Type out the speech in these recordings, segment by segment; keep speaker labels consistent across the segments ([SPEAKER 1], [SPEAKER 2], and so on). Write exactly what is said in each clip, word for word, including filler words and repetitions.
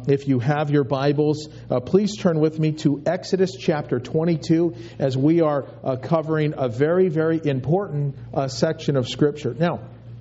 [SPEAKER 1] Um, if you have your Bibles, uh, please turn with me to Exodus chapter twenty-two as we are uh, covering a very, very important uh, section of Scripture. Now,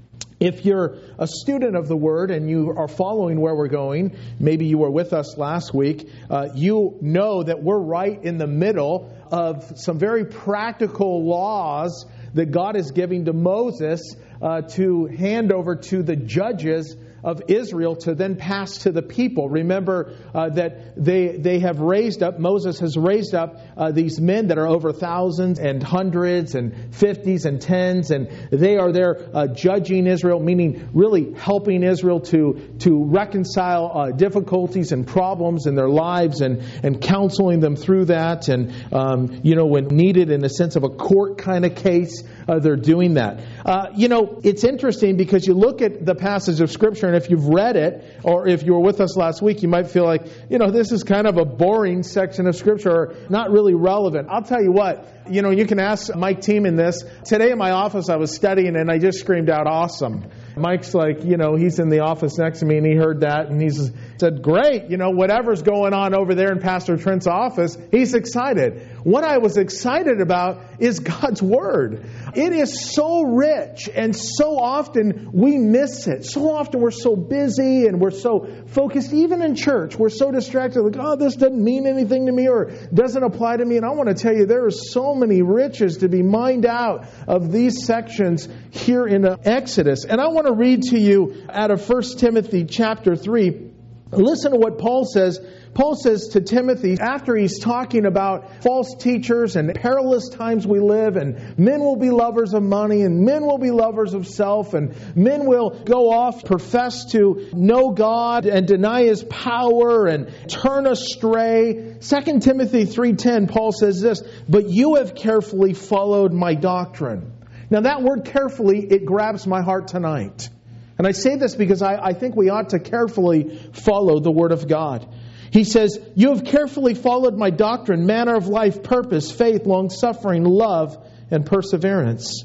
[SPEAKER 1] if you're a student of the Word and you are following where we're going, maybe you were with us last week, uh, you know that we're right in the middle of some very practical laws that God is giving to Moses uh, to hand over to the judges of Israel to then pass to the people. Remember uh, that they they have raised up, Moses has raised up uh, these men that are over thousands and hundreds and fifties and tens, and they are there uh, judging Israel, meaning really helping Israel to to reconcile uh, difficulties and problems in their lives and, and counseling them through that. And, um, you know, when needed in a sense of a court kind of case, uh, they're doing that. Uh, you know, it's interesting because you look at the passage of Scripture, and if you've read it, or if you were with us last week, you might feel like, you know, this is kind of a boring section of Scripture, or not really relevant. I'll tell you what, you know, you can ask Mike Teeman this. Today in my office, I was studying, and I just screamed out, "Awesome." Mike's like, you know, he's in the office next to me, and he heard that, and he said, "Great, you know, whatever's going on over there in Pastor Trent's office, he's excited." What I was excited about is God's Word. It is so rich, and so often we miss it. So often we're so busy, and we're so focused, even in church, we're so distracted, like, oh, this doesn't mean anything to me, or doesn't apply to me. And I want to tell you, there are so many riches to be mined out of these sections here in Exodus. And I want to read to you out of First Timothy chapter three. Listen to what Paul says. Paul says to Timothy, after he's talking about false teachers and perilous times we live, and men will be lovers of money, and men will be lovers of self, and men will go off, profess to know God and deny His power and turn astray. Second Timothy three ten, Paul says this, "But you have carefully followed my doctrine." Now that word carefully, it grabs my heart tonight. And I say this because I, I think we ought to carefully follow the Word of God. He says, "You have carefully followed my doctrine, manner of life, purpose, faith, long-suffering, love, and perseverance."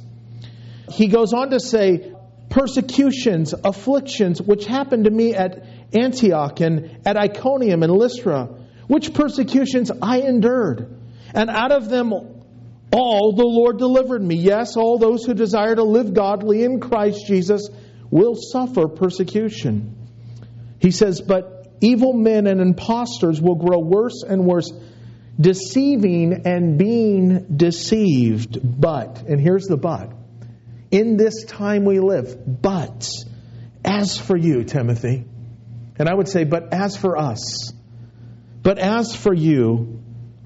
[SPEAKER 1] He goes on to say, "Persecutions, afflictions, which happened to me at Antioch and at Iconium and Lystra, which persecutions I endured. And out of them all the Lord delivered me. Yes, all those who desire to live godly in Christ Jesus will suffer persecution." He says, "But evil men and impostors will grow worse and worse, deceiving and being deceived. But," and here's the but, "in this time we live, but as for you, Timothy," and I would say, but as for us, but as for you,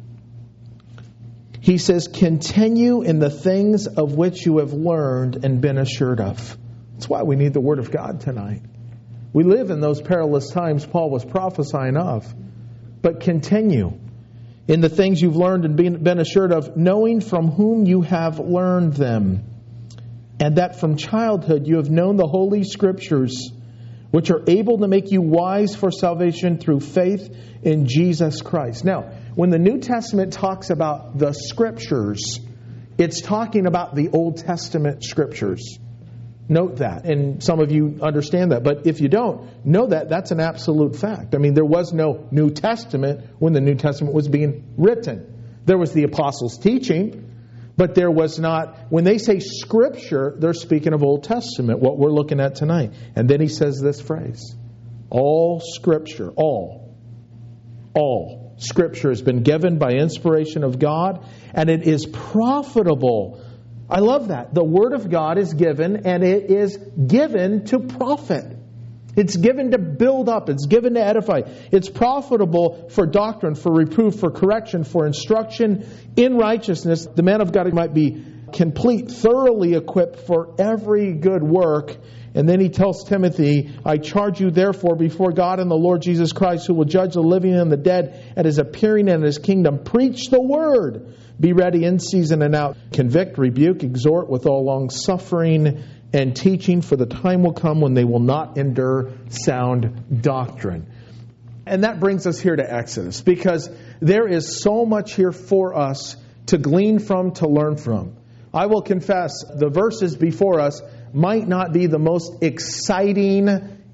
[SPEAKER 1] he says, "continue in the things of which you have learned and been assured of." That's why we need the Word of God tonight. We live in those perilous times Paul was prophesying of. But continue in the things you've learned and been, been assured of, knowing from whom you have learned them, and that from childhood you have known the Holy Scriptures, which are able to make you wise for salvation through faith in Jesus Christ. Now, when the New Testament talks about the Scriptures, it's talking about the Old Testament Scriptures. Note that, and some of you understand that. But if you don't, know that that's an absolute fact. I mean, there was no New Testament when the New Testament was being written. There was the apostles' teaching, but there was not, when they say Scripture, they're speaking of Old Testament, what we're looking at tonight. And then he says this phrase, all Scripture, all, all Scripture has been given by inspiration of God, and it is profitable. I love that. The Word of God is given, and it is given to profit. It's given to build up. It's given to edify. It's profitable for doctrine, for reproof, for correction, for instruction in righteousness. The man of God might be complete, thoroughly equipped for every good work. And then he tells Timothy, "I charge you therefore before God and the Lord Jesus Christ, who will judge the living and the dead at His appearing and His kingdom. Preach the Word. Be ready in season and out. Convict, rebuke, exhort with all long suffering and teaching, for the time will come when they will not endure sound doctrine." And that brings us here to Exodus, because there is so much here for us to glean from, to learn from. I will confess, the verses before us might not be the most exciting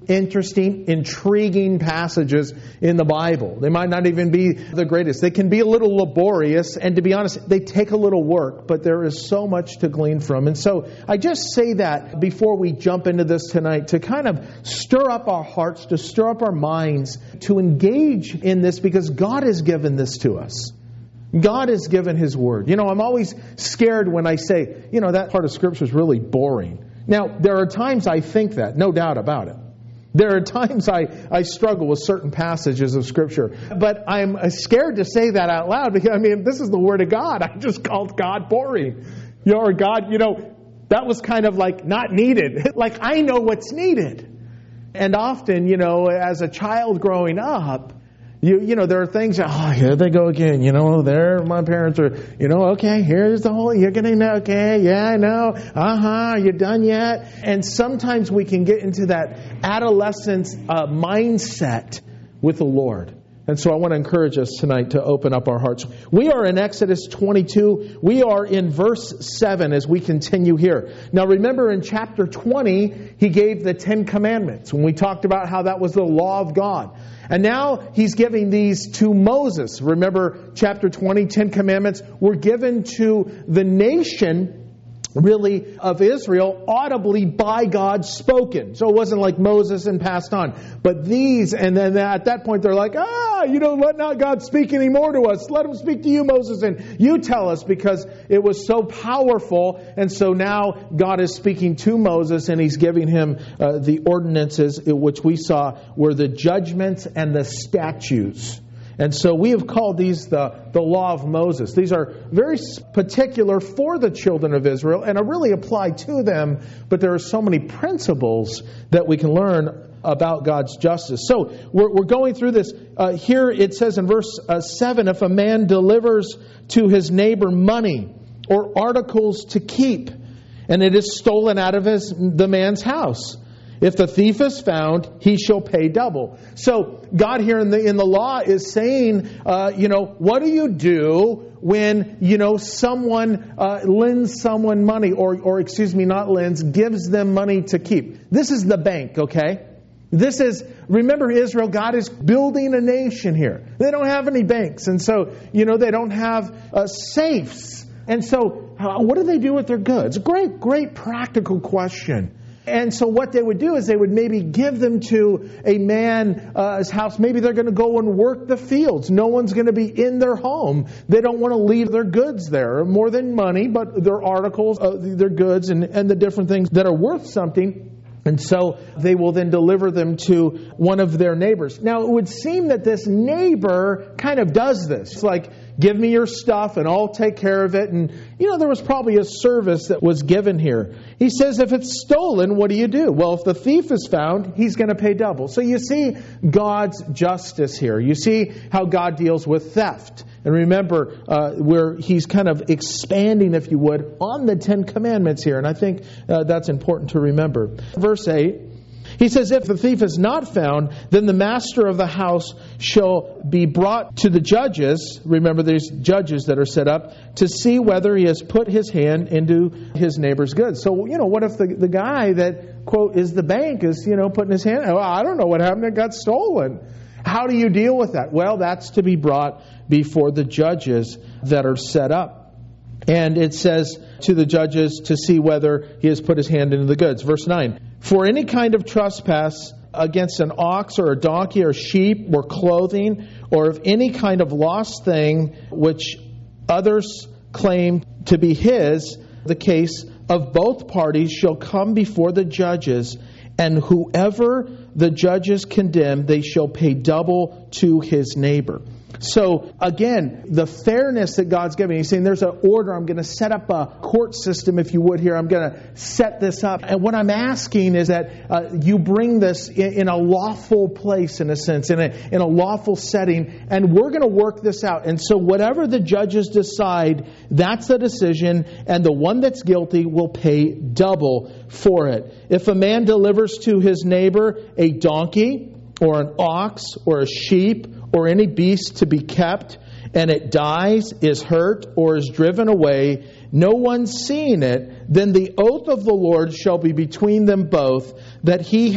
[SPEAKER 1] interesting, intriguing passages in the Bible. They might not even be the greatest. They can be a little laborious, and to be honest, they take a little work, but there is so much to glean from. And so I just say that before we jump into this tonight, to kind of stir up our hearts, to stir up our minds, to engage in this, because God has given this to us. God has given His Word. You know, I'm always scared when I say, you know, that part of Scripture is really boring. Now, there are times I think that, no doubt about it. There are times I, I struggle with certain passages of Scripture. But I'm scared to say that out loud, because, I mean, this is the Word of God. I just called God boring. You know, or God, you know, that was kind of like not needed. Like, I know what's needed. And often, you know, as a child growing up, You you know, there are things, oh, here they go again. You know, there my parents are, you know, okay, here's the whole, you're getting, okay, yeah, I know. Uh-huh, you done yet? And sometimes we can get into that adolescent uh, mindset with the Lord. And so I want to encourage us tonight to open up our hearts. We are in Exodus twenty-two. We are in verse seven as we continue here. Now remember, in chapter twenty, He gave the Ten Commandments, when we talked about how that was the law of God. And now He's giving these to Moses. Remember, chapter twenty, Ten Commandments were given to the nation, really, of Israel, audibly by God spoken. So it wasn't like Moses and passed on. But these, and then at that point they're like, ah, you don't let not God speak anymore to us. Let Him speak to you, Moses, and you tell us, because it was so powerful. And so now God is speaking to Moses, and He's giving him uh, the ordinances, which we saw were the judgments and the statutes. And so we have called these the, the law of Moses. These are very particular for the children of Israel and are really applied to them, but there are so many principles that we can learn about God's justice. So we're, we're going through this. Uh, here it says in verse uh, seven, if a man delivers to his neighbor money or articles to keep, and it is stolen out of his the man's house, if the thief is found, he shall pay double. So God here in the in the law is saying, uh, you know, what do you do when, you know, someone uh, lends someone money, or or excuse me, not lends, gives them money to keep? This is the bank, okay? This is, remember Israel, God is building a nation here. They don't have any banks, and so, you know, they don't have uh, safes. And so, uh, what do they do with their goods? Great, great practical question. And so what they would do is they would maybe give them to a man's uh, house. Maybe they're going to go and work the fields. No one's going to be in their home. They don't want to leave their goods there. More than money, but their articles, uh, their goods, and, and the different things that are worth something. And so they will then deliver them to one of their neighbors. Now, it would seem that this neighbor kind of does this. It's like, give me your stuff and I'll take care of it. And, you know, there was probably a service that was given here. He says, if it's stolen, what do you do? Well, if the thief is found, he's going to pay double. So you see God's justice here. You see how God deals with theft. And remember, uh, where He's kind of expanding, if you would, on the Ten Commandments here. And I think uh, that's important to remember. Verse eight, He says, if the thief is not found, then the master of the house shall be brought to the judges. Remember, there's judges that are set up to see whether he has put his hand into his neighbor's goods. So, you know, what if the, the guy that, quote, is the bank is, you know, putting his hand, well, I don't know what happened, it got stolen. How do you deal with that? Well, that's to be brought before the judges that are set up. And it says to the judges to see whether he has put his hand into the goods. Verse nine, for any kind of trespass against an ox or a donkey or sheep or clothing, or of any kind of lost thing which others claim to be his, the case of both parties shall come before the judges, and whoever the judges condemn, they shall pay double to his neighbor. So, again, the fairness that God's giving, He's saying there's an order. I'm going to set up a court system, if you would, here. I'm going to set this up. And what I'm asking is that uh, you bring this in, in a lawful place, in a sense, in a, in a lawful setting, and we're going to work this out. And so whatever the judges decide, that's the decision, and the one that's guilty will pay double for it. If a man delivers to his neighbor a donkey or an ox or a sheep or any beast to be kept, and it dies, is hurt, or is driven away, no one seeing it, then the oath of the Lord shall be between them both, that he has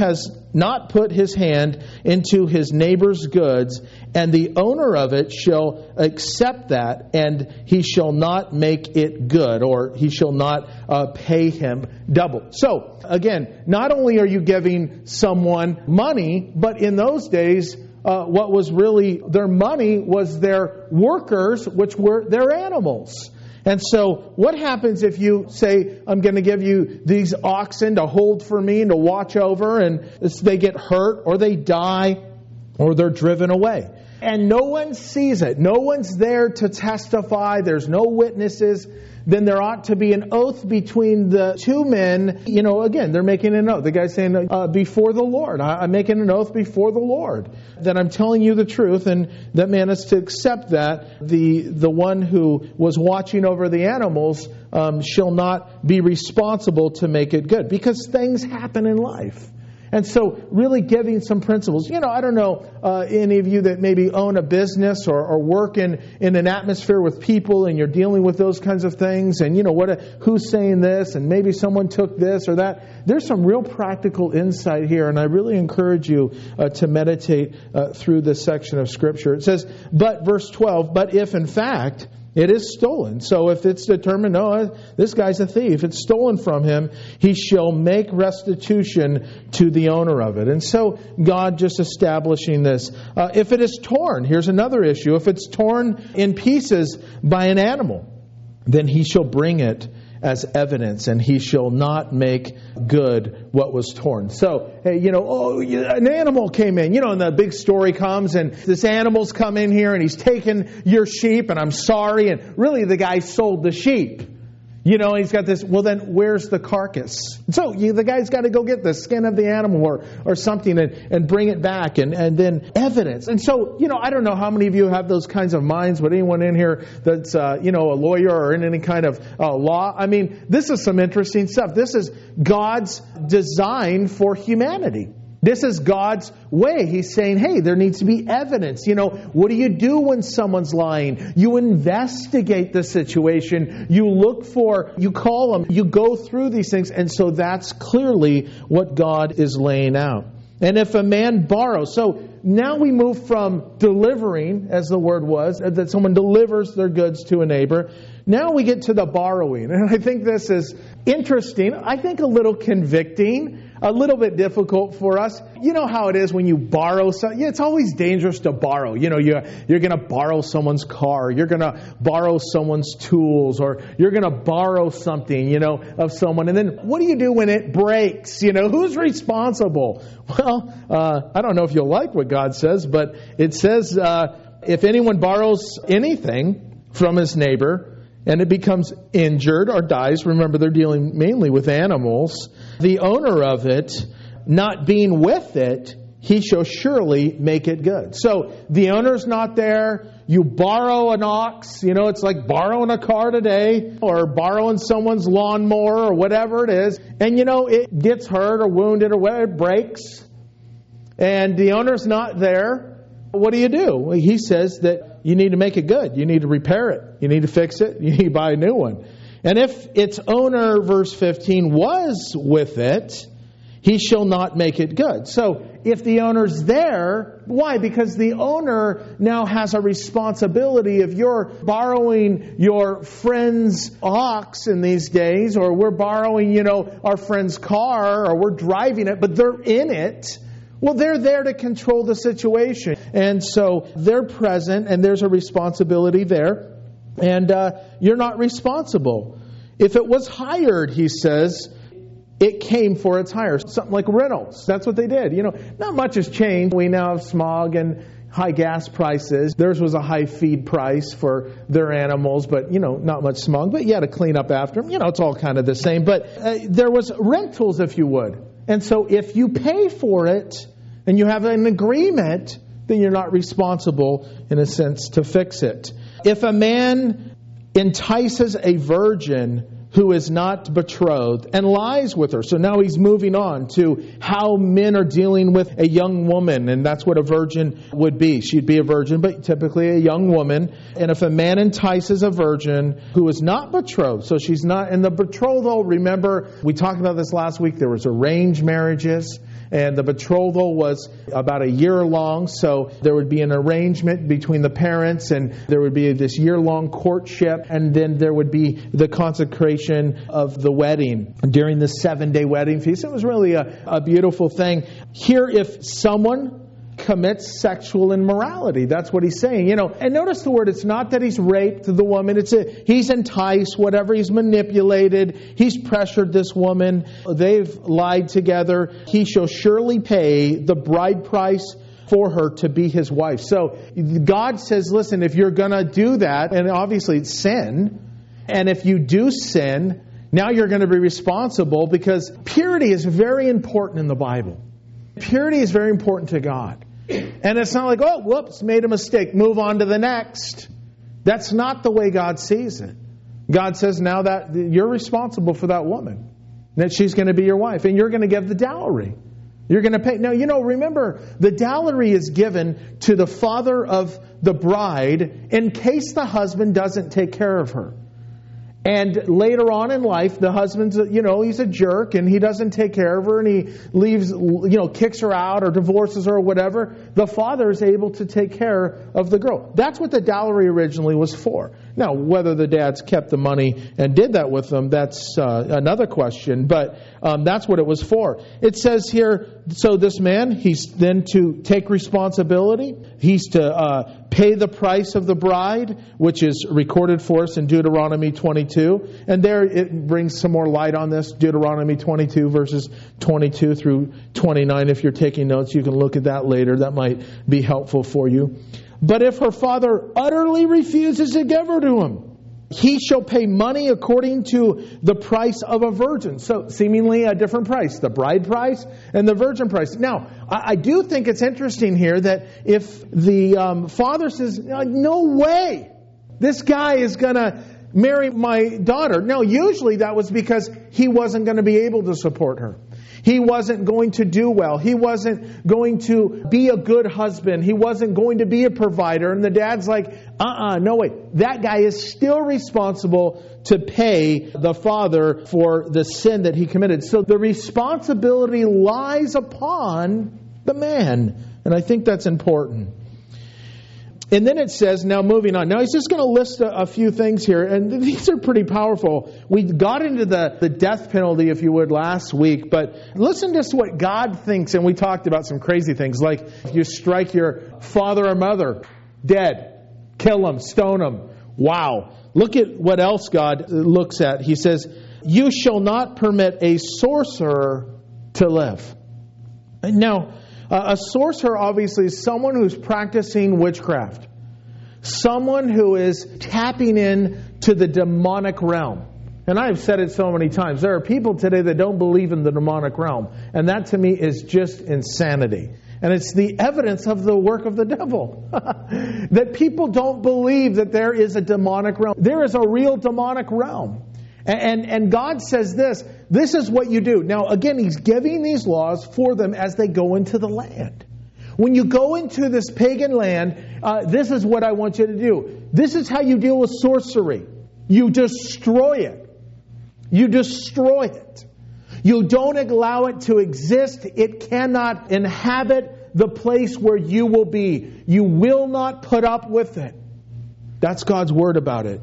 [SPEAKER 1] not put his hand into his neighbor's goods, and the owner of it shall accept that, and he shall not make it good, or he shall not uh, pay him double. So, again, not only are you giving someone money, but in those days, uh, what was really their money was their workers, which were their animals. And so what happens if you say, I'm going to give you these oxen to hold for me and to watch over, and they get hurt or they die or they're driven away? And no one sees it. No one's there to testify. There's no witnesses. Then there ought to be an oath between the two men. You know, again, they're making an oath. The guy's saying, uh, before the Lord. I, I'm making an oath before the Lord that I'm telling you the truth, and that man is to accept that. The the one who was watching over the animals um, shall not be responsible to make it good, because things happen in life. And so really giving some principles. You know, I don't know uh, any of you that maybe own a business or, or work in, in an atmosphere with people, and you're dealing with those kinds of things. And, you know, what? who's saying this? And maybe someone took this or that. There's some real practical insight here. And I really encourage you uh, to meditate uh, through this section of Scripture. It says, but, verse twelve, but if in fact it is stolen. So if it's determined, no, this guy's a thief, it's stolen from him, he shall make restitution to the owner of it. And so God just establishing this. Uh, if it is torn, here's another issue. If it's torn in pieces by an animal, then he shall bring it as evidence, and he shall not make good what was torn. So, hey, you know, oh, an animal came in, you know, and the big story comes, and this animal's come in here, and he's taken your sheep, and I'm sorry, and really the guy sold the sheep. You know, he's got this, well then, where's the carcass? So you, the guy's got to go get the skin of the animal or, or something and, and bring it back, and, and then evidence. And so, you know, I don't know how many of you have those kinds of minds, but anyone in here that's, uh, you know, a lawyer or in any kind of uh, law, I mean, this is some interesting stuff. This is God's design for humanity. This is God's way. He's saying, hey, there needs to be evidence. You know, what do you do when someone's lying? You investigate the situation. You look for, you call them, you go through these things. And so that's clearly what God is laying out. And if a man borrows, so now we move from delivering, as the word was, that someone delivers their goods to a neighbor. Now we get to the borrowing. And I think this is interesting. I think a little convicting. A little bit difficult for us. You know how it is when you borrow something. Yeah, it's always dangerous to borrow. You know, you're, you're going to borrow someone's car. You're going to borrow someone's tools. Or you're going to borrow something, you know, of someone. And then what do you do when it breaks? You know, who's responsible? Well, uh, I don't know if you'll like what God says, but it says uh, if anyone borrows anything from his neighbor, and it becomes injured or dies, remember they're dealing mainly with animals, the owner of it, not being with it, he shall surely make it good. So the owner's not there. You borrow an ox, you know, it's like borrowing a car today, or borrowing someone's lawnmower or whatever it is. And you know, it gets hurt or wounded or whatever, it breaks. And the owner's not there. What do you do? Well, he says that you need to make it good. You need to repair it. You need to fix it. You need to buy a new one. And if its owner, verse fifteen, was with it, he shall not make it good. So if the owner's there, why? Because the owner now has a responsibility. If you're borrowing your friend's ox in these days, or we're borrowing, you know, our friend's car, or we're driving it, but they're in it, well, they're there to control the situation. And so they're present, and there's a responsibility there. And uh, you're not responsible. If it was hired, he says, it came for its hire. Something like rentals. That's what they did. You know, not much has changed. We now have smog and high gas prices. Theirs was a high feed price for their animals, but, you know, not much smog. But you had to clean up after them. You know, it's all kind of the same. But uh, there was rentals, if you would. And so if you pay for it and you have an agreement, then you're not responsible, in a sense, to fix it. If a man entices a virgin who is not betrothed and lies with her. So now he's moving on to how men are dealing with a young woman, and that's what a virgin would be. She'd be a virgin, but typically a young woman. And if a man entices a virgin who is not betrothed, so she's not in the betrothal, remember, we talked about this last week, there was arranged marriages, And the betrothal was about a year long, so there would be an arrangement between the parents, and there would be this year-long courtship, and then there would be the consecration of the wedding during the seven-day wedding feast. It was really a, a beautiful thing. Here, if someone commits sexual immorality, that's what he's saying. You know, and notice the word, it's not that he's raped the woman, it's a, he's enticed, whatever, he's manipulated, he's pressured this woman, they've lied together, he shall surely pay the bride price for her to be his wife. So God says, listen, if you're going to do that, and obviously it's sin, and if you do sin, now you're going to be responsible, because purity is very important in the Bible. Purity is very important to God. And it's not like, oh, whoops, made a mistake, move on to the next. That's not the way God sees it. God says now that you're responsible for that woman, that she's going to be your wife, and you're going to give the dowry. You're going to pay. Now, you know, remember, the dowry is given to the father of the bride in case the husband doesn't take care of her. And later on in life, the husband's, you know, he's a jerk and he doesn't take care of her and he leaves, you know, kicks her out or divorces her or whatever. The father is able to take care of the girl. That's what the dowry originally was for. Now, whether the dads kept the money and did that with them, that's uh, another question. But um, that's what it was for. It says here, so this man, he's then to take responsibility. He's to uh, pay the price of the bride, which is recorded for us in Deuteronomy twenty-two. And there it brings some more light on this. Deuteronomy twenty-two, verses twenty-two through twenty-nine. If you're taking notes, you can look at that later. That might be helpful for you. But if her father utterly refuses to give her to him, he shall pay money according to the price of a virgin. So seemingly a different price, the bride price and the virgin price. Now, I, I do think it's interesting here that if the um, father says, no way, this guy is going to marry my daughter. Now, usually that was because he wasn't going to be able to support her. He wasn't going to do well. He wasn't going to be a good husband. He wasn't going to be a provider. And the dad's like, uh-uh, no way. That guy is still responsible to pay the father for the sin that he committed. So the responsibility lies upon the man. And I think that's important. And then it says, now moving on. Now he's just going to list a, a few things here, and these are pretty powerful. We got into the, the death penalty, if you would, last week, but listen to what God thinks, and we talked about some crazy things, like if you strike your father or mother, dead, kill them, stone them. Wow. Look at what else God looks at. He says, you shall not permit a sorcerer to live. Now, Uh, a sorcerer obviously is someone who's practicing witchcraft. Someone who is tapping in to the demonic realm. And I've said it so many times. There are people today that don't believe in the demonic realm. And that to me is just insanity. And it's the evidence of the work of the devil. That people don't believe that there is a demonic realm. There is a real demonic realm. And, and God says this, this is what you do. Now, again, He's giving these laws for them as they go into the land. When you go into this pagan land, uh, this is what I want you to do. This is how you deal with sorcery. You destroy it. You destroy it. You don't allow it to exist. It cannot inhabit the place where you will be. You will not put up with it. That's God's word about it.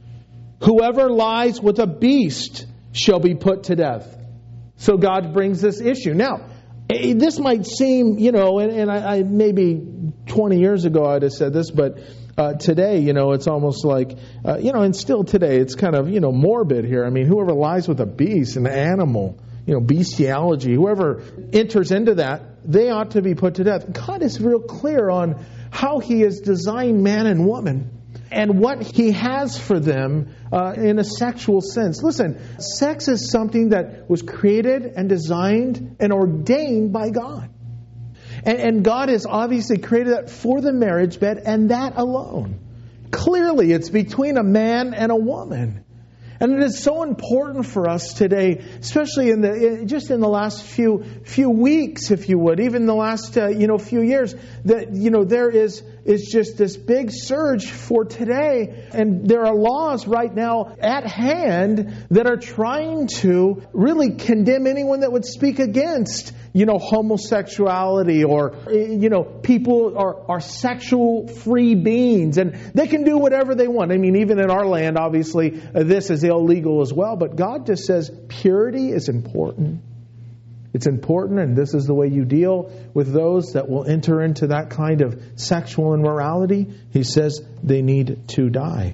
[SPEAKER 1] Whoever lies with a beast shall be put to death. So God brings this issue. Now, this might seem, you know, and, and I, I maybe twenty years ago I'd have said this, but uh, today, you know, it's almost like, uh, you know, and still today it's kind of, you know, morbid here. I mean, whoever lies with a beast, an animal, you know, bestiality, whoever enters into that, they ought to be put to death. God is real clear on how He has designed man and woman and what He has for them uh, in a sexual sense. Listen, sex is something that was created and designed and ordained by God. And, and God has obviously created that for the marriage bed and that alone. Clearly, it's between a man and a woman. And it is so important for us today, especially in the just in the last few few weeks, if you would, even the last uh, you know few years, that you know there is is just this big surge for today, and there are laws right now at hand that are trying to really condemn anyone that would speak against you know homosexuality, or you know people are are sexual free beings, and they can do whatever they want. I mean, even in our land, obviously, uh, this is illegal as well. But God just says purity is important. It's important, and this is the way you deal with those that will enter into that kind of sexual immorality. He says they need to die.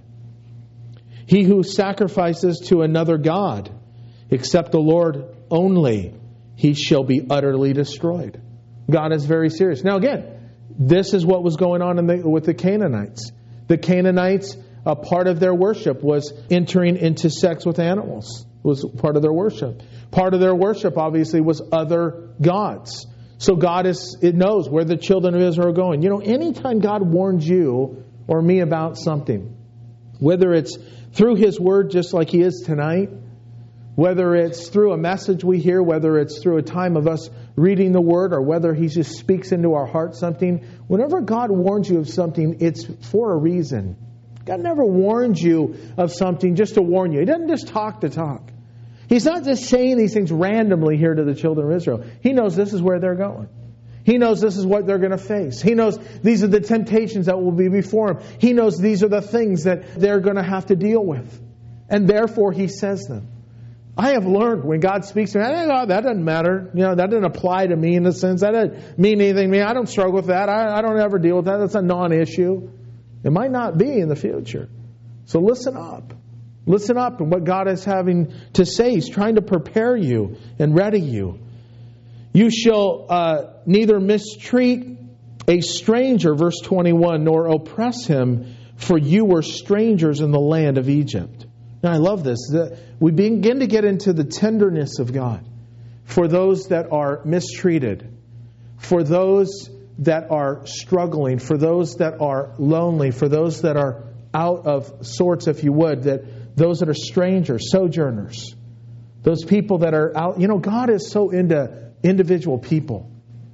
[SPEAKER 1] He who sacrifices to another god, except the Lord only, he shall be utterly destroyed. God is very serious. Now again, this is what was going on in the, with the Canaanites. The Canaanites, a part of their worship was entering into sex with animals. It was part of their worship. Part of their worship, obviously, was other gods. So God is, it knows where the children of Israel are going. You know, anytime God warns you or me about something, whether it's through His Word, just like He is tonight, whether it's through a message we hear, whether it's through a time of us reading the Word, or whether He just speaks into our heart something, whenever God warns you of something, it's for a reason. God never warns you of something just to warn you. He doesn't just talk to talk. He's not just saying these things randomly here to the children of Israel. He knows this is where they're going. He knows this is what they're going to face. He knows these are the temptations that will be before Him. He knows these are the things that they're going to have to deal with. And therefore He says them. I have learned when God speaks to me, oh, that doesn't matter. You know, that doesn't apply to me in a sense. That doesn't mean anything to me. I don't struggle with that. I, I don't ever deal with that. That's a non-issue. It might not be in the future. So listen up. Listen up to what God is having to say. He's trying to prepare you and ready you. You shall uh, neither mistreat a stranger, verse twenty-one, nor oppress him, for you were strangers in the land of Egypt. Now I love this. We begin to get into the tenderness of God for those that are mistreated, for those that are struggling, for those that are lonely, for those that are out of sorts, if you would, that those that are strangers, sojourners, those people that are out. You know, God is so into individual people.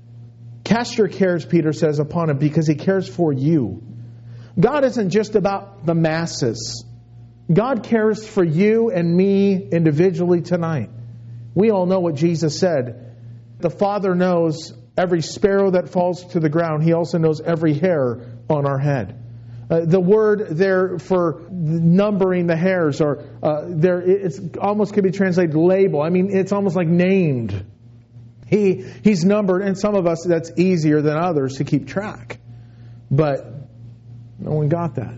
[SPEAKER 1] Cast your cares, Peter says, upon Him, because He cares for you. God isn't just about the masses. God cares for you and me individually tonight. We all know what Jesus said. The Father knows every sparrow that falls to the ground. He also knows every hair on our head. Uh, the word there for numbering the hairs, or uh, there, it's almost could be translated label. I mean, it's almost like named. He He's numbered, and some of us that's easier than others to keep track. But no one got that.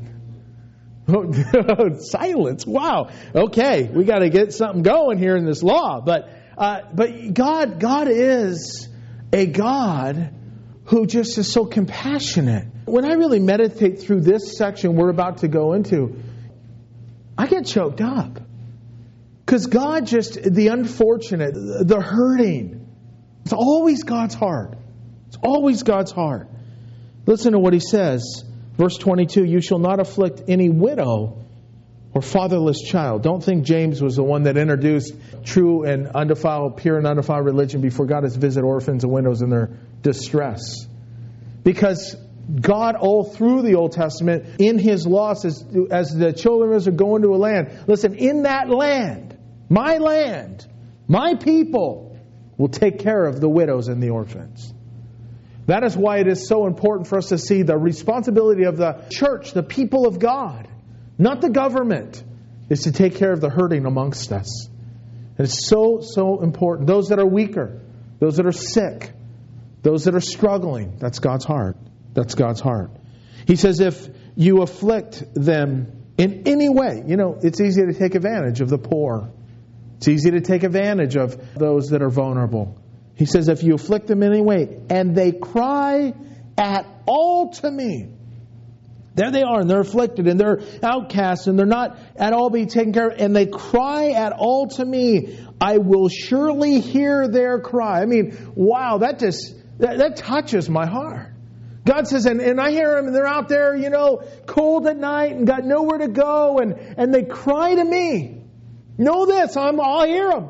[SPEAKER 1] Silence. Wow. Okay, we got to get something going here in this law. But uh, but God God is a God who just is so compassionate. When I really meditate through this section we're about to go into, I get choked up. Because God just, the unfortunate, the hurting, it's always God's heart. It's always God's heart. Listen to what He says. Verse twenty-two, you shall not afflict any widow or fatherless child. Don't think James was the one that introduced true and undefiled, pure and undefiled religion before God has visited orphans and widows in their distress. Because God, all through the Old Testament, in His laws, as, as the children of Israel go into a land, listen, in that land, my land, my people will take care of the widows and the orphans. That is why it is so important for us to see the responsibility of the church, the people of God, not the government, is to take care of the hurting amongst us. And it's so, so important. Those that are weaker, those that are sick, those that are struggling, that's God's heart. That's God's heart. He says if you afflict them in any way, you know, it's easy to take advantage of the poor. It's easy to take advantage of those that are vulnerable. He says if you afflict them in any way, and they cry at all to me. There they are, and they're afflicted, and they're outcast, and they're not at all being taken care of, and they cry at all to me, I will surely hear their cry. I mean, wow, that just, that, that touches my heart. God says, and, and I hear them, and they're out there, you know, cold at night, and got nowhere to go, and, and they cry to me. Know this, I'm, I'll hear them.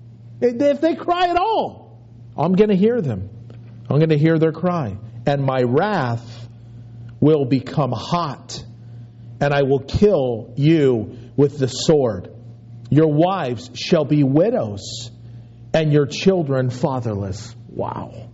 [SPEAKER 1] If they cry at all, I'm going to hear them. I'm going to hear their cry. And my wrath will become hot, and I will kill you with the sword. Your wives shall be widows, and your children fatherless. Wow.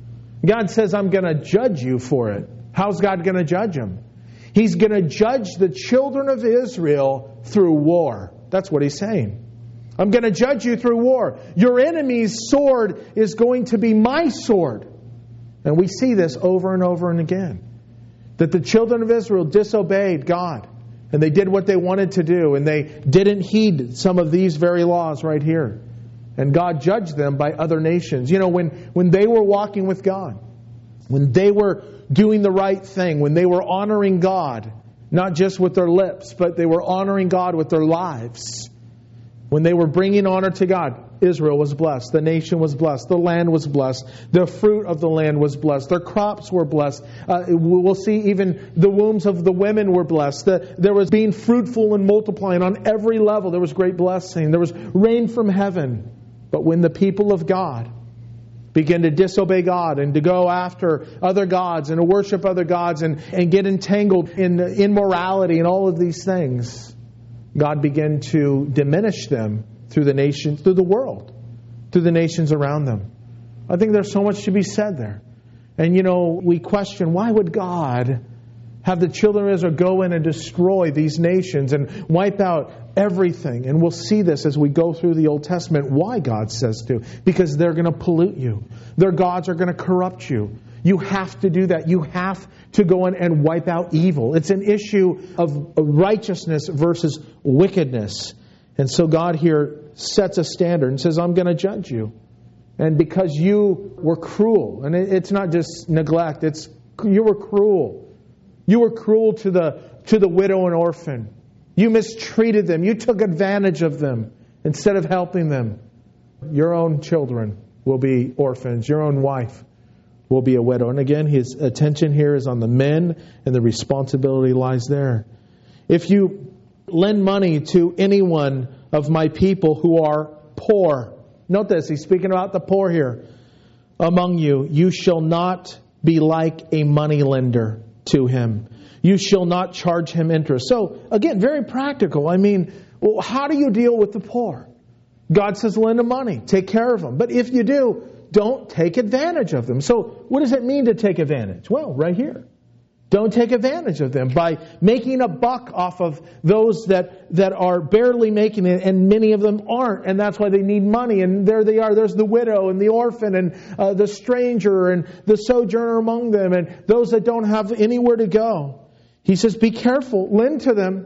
[SPEAKER 1] God says, I'm going to judge you for it. How's God going to judge them? He's going to judge the children of Israel through war. That's what He's saying. I'm going to judge you through war. Your enemy's sword is going to be my sword. And we see this over and over and again. That the children of Israel disobeyed God. And they did what they wanted to do. And they didn't heed some of these very laws right here. And God judged them by other nations. You know, when, when they were walking with God, when they were doing the right thing, when they were honoring God, not just with their lips, but they were honoring God with their lives. When they were bringing honor to God, Israel was blessed. The nation was blessed. The land was blessed. The fruit of the land was blessed. Their crops were blessed. Uh, we'll see even the wombs of the women were blessed. The, there was being fruitful and multiplying on every level. There was great blessing. There was rain from heaven. But when the people of God begin to disobey God and to go after other gods and to worship other gods and, and get entangled in immorality and all of these things, God began to diminish them through the nations, through the world, through the nations around them. I think there's so much to be said there. And you know, we question, why would God have the children of Israel go in and destroy these nations and wipe out everything? And we'll see this as we go through the Old Testament, why God says to. Because they're going to pollute you. Their gods are going to corrupt you. You have to do that. You have to go in and wipe out evil. It's an issue of righteousness versus wickedness. And so God here sets a standard and says, I'm going to judge you. And because you were cruel, and it's not just neglect, it's you were cruel. You were cruel to the to the widow and orphan. You mistreated them. You took advantage of them instead of helping them. Your own children will be orphans. Your own wife will be a widow. And again, his attention here is on the men, and the responsibility lies there. If you lend money to anyone of my people who are poor, note this, he's speaking about the poor here, among you, you shall not be like a moneylender to him. You shall not charge him interest. So, again, very practical. I mean, well, how do you deal with the poor? God says lend them money. Take care of them. But if you do, don't take advantage of them. So, what does it mean to take advantage? Well, right here. Don't take advantage of them by making a buck off of those that, that are barely making it, and many of them aren't, and that's why they need money. And there they are. There's the widow and the orphan and uh, the stranger and the sojourner among them and those that don't have anywhere to go. He says, be careful, lend to them,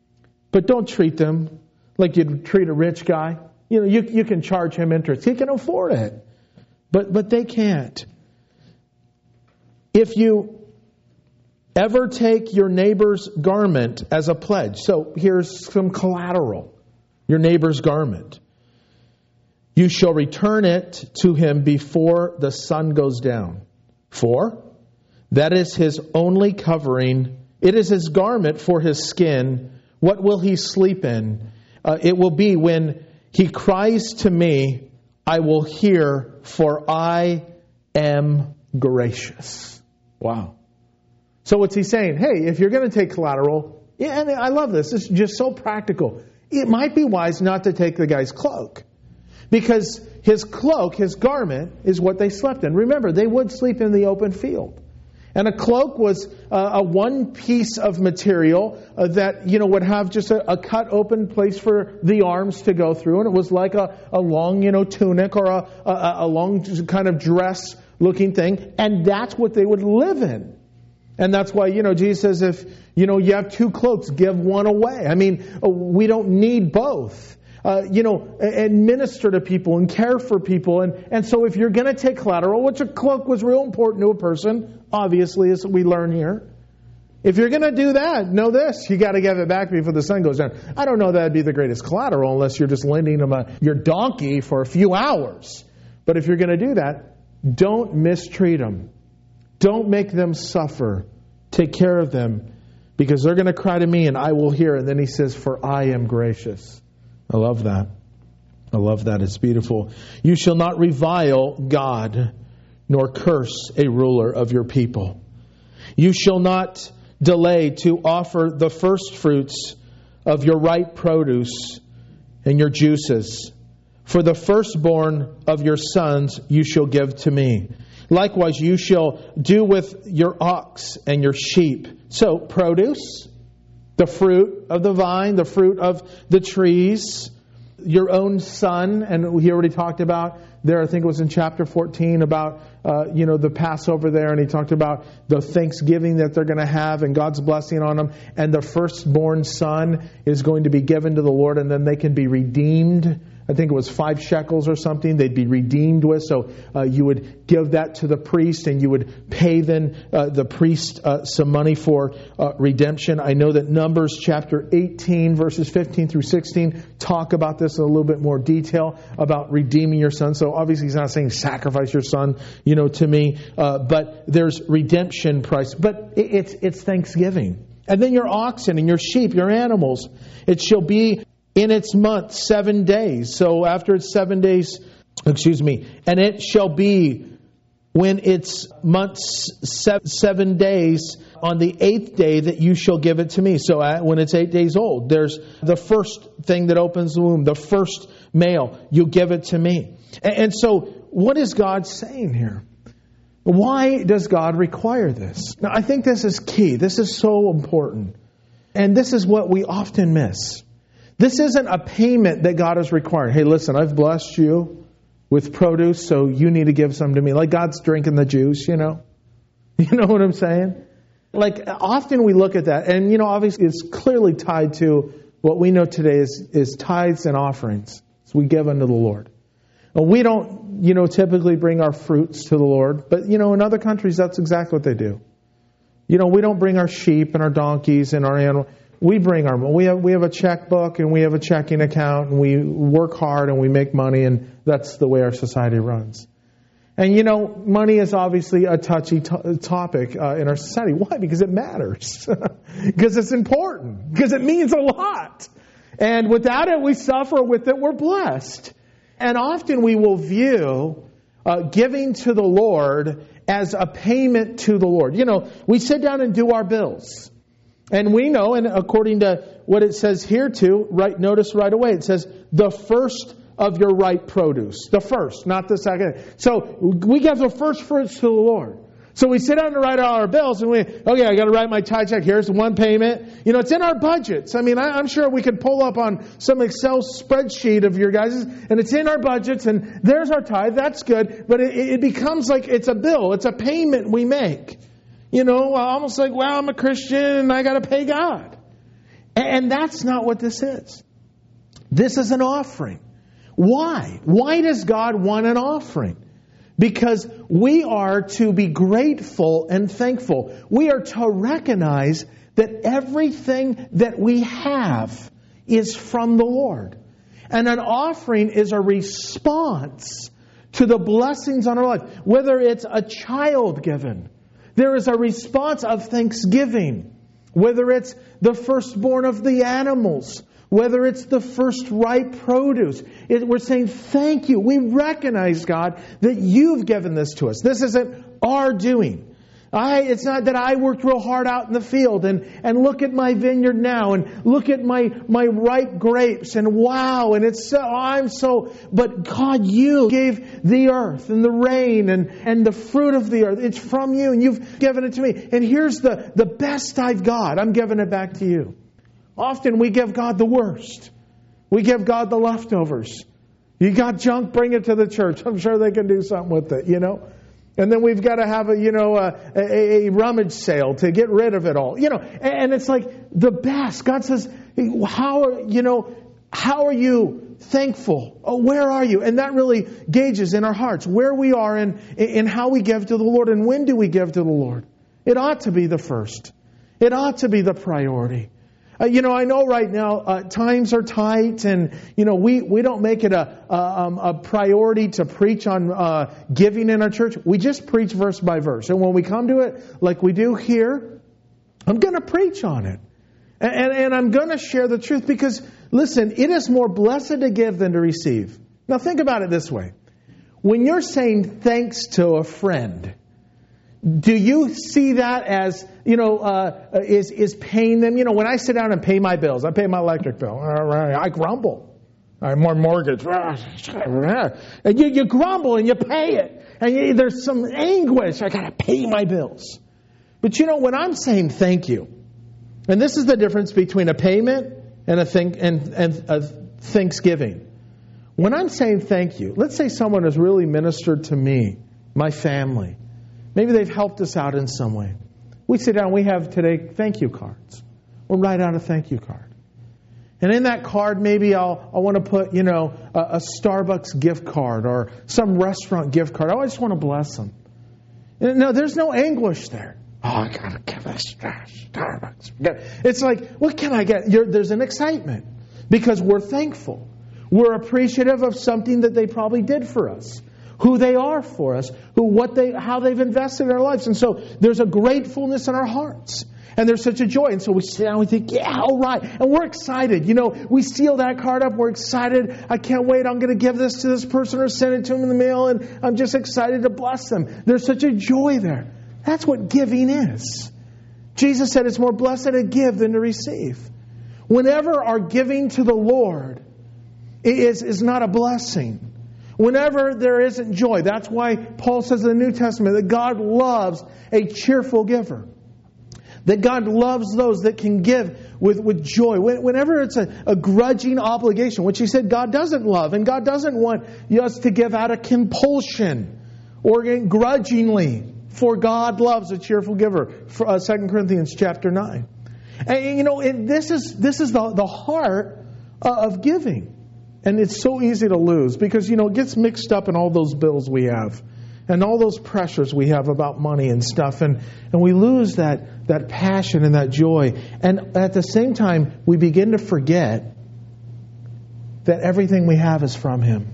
[SPEAKER 1] but don't treat them like you'd treat a rich guy. You know, you, you can charge him interest. He can afford it, but but they can't. If you ever take your neighbor's garment as a pledge. So here's some collateral. Your neighbor's garment. You shall return it to him before the sun goes down. For that is his only covering. It is his garment for his skin. What will he sleep in? Uh, it will be when he cries to me, I will hear, for I am gracious. Wow. So what's he saying? Hey, if you're going to take collateral, yeah, and I love this. It's just so practical. It might be wise not to take the guy's cloak. Because his cloak, his garment, is what they slept in. Remember, they would sleep in the open field. And a cloak was uh, a one piece of material uh, that, you know, would have just a, a cut open place for the arms to go through. And it was like a, a long, you know, tunic or a, a, a long kind of dress looking thing. And that's what they would live in. And that's why, you know, Jesus says if, you know, you have two cloaks, give one away. I mean, we don't need both. Uh, you know, and minister to people and care for people. And, and so if you're going to take collateral, which a cloak was real important to a person, obviously, as we learn here. If you're going to do that, know this, you got to give it back before the sun goes down. I don't know that'd be the greatest collateral unless you're just lending them a, your donkey for a few hours. But if you're going to do that, don't mistreat them. Don't make them suffer. Take care of them because they're going to cry to me and I will hear. And then he says, for I am gracious. I love that. I love that. It's beautiful. You shall not revile God, nor curse a ruler of your people. You shall not delay to offer the first fruits of your ripe produce and your juices. For the firstborn of your sons you shall give to me. Likewise, you shall do with your ox and your sheep. So, produce, the fruit of the vine, the fruit of the trees, your own son, and we already talked about there, I think it was in chapter fourteen, about uh, you know the Passover there, and he talked about the Thanksgiving that they're going to have and God's blessing on them, and the firstborn son is going to be given to the Lord, and then they can be redeemed. I think it was five shekels or something they'd be redeemed with. So uh, you would give that to the priest, and you would pay then uh, the priest uh, some money for uh, redemption. I know that Numbers chapter eighteen, verses fifteen through sixteen, talk about this in a little bit more detail about redeeming your son. So obviously he's not saying sacrifice your son, you know, to me, uh, but there's redemption price. But it, it's it's Thanksgiving. And then your oxen and your sheep, your animals, it shall be in its month, seven days. So after it's seven days, excuse me, and it shall be when it's months, seven days, on the eighth day that you shall give it to me. So when it's eight days old, there's the first thing that opens the womb, the first male, you give it to me. And so what is God saying here? Why does God require this? Now, I think this is key. This is so important. And this is what we often miss. This isn't a payment that God is requiring. Hey, listen, I've blessed you with produce, so you need to give some to me. Like God's drinking the juice, you know? You know what I'm saying? Like often we look at that, and you know, obviously it's clearly tied to what we know today is, is tithes and offerings. So we give unto the Lord. And we don't, you know, typically bring our fruits to the Lord, but you know, in other countries that's exactly what they do. You know, we don't bring our sheep and our donkeys and our animals. We bring our we have we have a checkbook and we have a checking account and we work hard and we make money, and that's the way our society runs. And you know, money is obviously a touchy to- topic uh, in our society. Why? Because it matters. Because it's important. Because it means a lot. And without it, we suffer. With it, we're blessed. And often we will view uh, giving to the Lord as a payment to the Lord. You know, we sit down and do our bills. And we know, and according to what it says here too, right, notice right away, it says the first of your ripe produce. The first, not the second. So we give the first fruits to the Lord. So we sit down to write all our bills, and we, okay, I got to write my tithe check. Here's one payment. You know, it's in our budgets. I mean, I, I'm sure we could pull up on some Excel spreadsheet of your guys', and it's in our budgets, and there's our tithe. That's good. But it, it becomes like it's a bill. It's a payment we make. You know, almost like, well, I'm a Christian and I got to pay God. And that's not what this is. This is an offering. Why? Why does God want an offering? Because we are to be grateful and thankful. We are to recognize that everything that we have is from the Lord. And an offering is a response to the blessings on our life. Whether it's a child given, there is a response of thanksgiving. Whether it's the firstborn of the animals, whether it's the first ripe produce, it, we're saying thank you. We recognize, God, that you've given this to us. This isn't our doing. I, it's not that I worked real hard out in the field and, and look at my vineyard now and look at my, my ripe grapes and wow, and it's so, I'm so, but God, you gave the earth and the rain and, and the fruit of the earth. It's from you and you've given it to me. And here's the, the best I've got. I'm giving it back to you. Often we give God the worst. We give God the leftovers. You got junk, bring it to the church. I'm sure they can do something with it, you know. And then we've got to have a, you know, a, a, a rummage sale to get rid of it all. You know, and it's like the best. God says, how are, you know, how are you thankful? Oh, where are you? And that really gauges in our hearts where we are in, in how we give to the Lord and when do we give to the Lord. It ought to be the first. It ought to be the priority. Uh, you know, I know right now uh, times are tight, and you know we, we don't make it a a, um, a priority to preach on uh, giving in our church. We just preach verse by verse, and when we come to it, like we do here, I'm going to preach on it, and and, and I'm going to share the truth because Listen, it is more blessed to give than to receive. Now think about it this way. When you're saying thanks to a friend, do you see that as, you know, uh, is is paying them? You know, when I sit down and pay my bills, I pay my electric bill, I grumble. I more mortgage. And you, you grumble and you pay it. And you, there's some anguish. I got to pay my bills. But you know, when I'm saying thank you, and this is the difference between a payment and a, think, and, and a thanksgiving. When I'm saying thank you, let's say someone has really ministered to me, my family. Maybe they've helped us out in some way. We sit down, we have today thank you cards. We'll write out a thank you card. And in that card, maybe I'll I want to put, you know, a, a Starbucks gift card or some restaurant gift card. Oh, I just want to bless them. No, there's no anguish there. Oh, I got to give this Starbucks. It's like, what can I get? You're, there's an excitement because we're thankful. We're appreciative of something that they probably did for us, who they are for us, who what they how they've invested in our lives. And so there's a gratefulness in our hearts. And there's such a joy. And so we sit down and we think, yeah, all right. And we're excited. You know, we seal that card up. We're excited. I can't wait. I'm going to give this to this person or send it to them in the mail. And I'm just excited to bless them. There's such a joy there. That's what giving is. Jesus said it's more blessed to give than to receive. Whenever our giving to the Lord is, is not a blessing, whenever there isn't joy, that's why Paul says in the New Testament that God loves a cheerful giver. That God loves those that can give with, with joy. Whenever it's a, a grudging obligation, which he said God doesn't love, and God doesn't want us to give out of compulsion or grudgingly, for God loves a cheerful giver. For, uh, Second Corinthians chapter nine. And you know, it, this is this is the, the heart uh, of giving. And it's so easy to lose because, you know, it gets mixed up in all those bills we have. And all those pressures we have about money and stuff. And, and we lose that, that passion and that joy. And at the same time, we begin to forget that everything we have is from Him.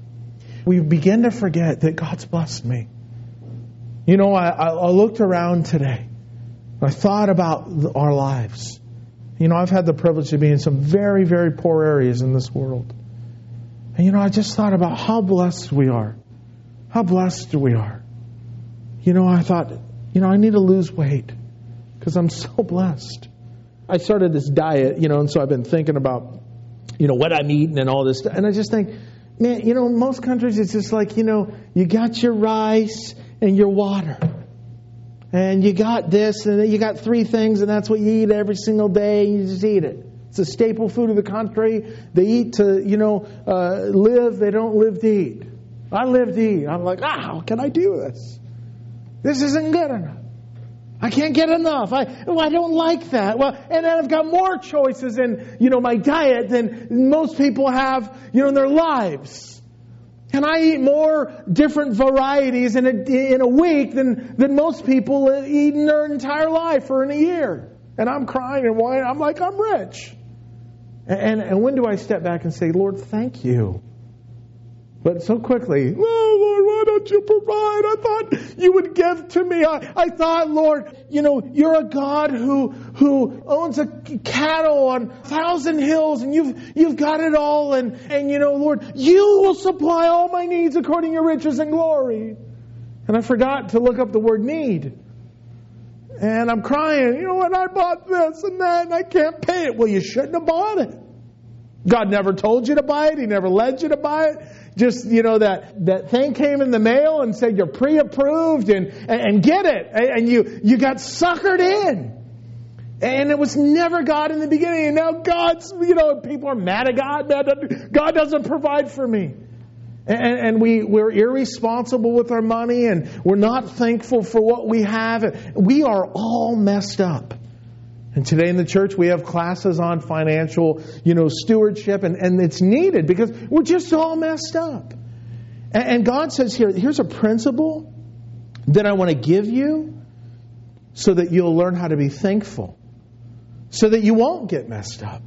[SPEAKER 1] We begin to forget that God's blessed me. You know, I, I looked around today. I thought about our lives. You know, I've had the privilege to be in some very, very poor areas in this world. And, you know, I just thought about how blessed we are. How blessed we are. You know, I thought, you know, I need to lose weight because I'm so blessed. I started this diet, you know, and so I've been thinking about, you know, what I'm eating and all this stuff. And I just think, man, you know, in most countries it's just like, you know, you got your rice and your water. And you got this and you got three things and that's what you eat every single day and you just eat it. It's a staple food of the country. They eat to, you know, uh, live. They don't live to eat. I live to eat. I'm like, ah, how can I do this? This isn't good enough. I can't get enough. I oh, I don't like that. Well, and then I've got more choices in, you know, my diet than most people have, you know, in their lives. And I eat more different varieties in a, in a week than, than most people eat in their entire life or in a year. And I'm crying and whining. I'm like, I'm rich. And, and, and when do I step back and say, Lord, thank you? But so quickly, oh, Lord, why don't you provide? I thought you would give to me. I, I thought, Lord, you know, you're a God who who owns a cattle on a thousand hills, and you've you've got it all. And, and you know, Lord, you will supply all my needs according to your riches and glory. And I forgot to look up the word need. And I'm crying, you know, when I bought this and that, and I can't pay it. Well, you shouldn't have bought it. God never told you to buy it. He never led you to buy it. Just, you know, that, that thing came in the mail and said you're pre-approved and, and, and get it. And you, you got suckered in. And it was never God in the beginning. And now God's, you know, people are mad at God. Mad God doesn't provide for me. And, and we, we're irresponsible with our money and we're not thankful for what we have. We are all messed up. And today in the church we have classes on financial, you know, stewardship, and, and it's needed because we're just all messed up. And, and God says here, here's a principle that I want to give you so that you'll learn how to be thankful. So that you won't get messed up.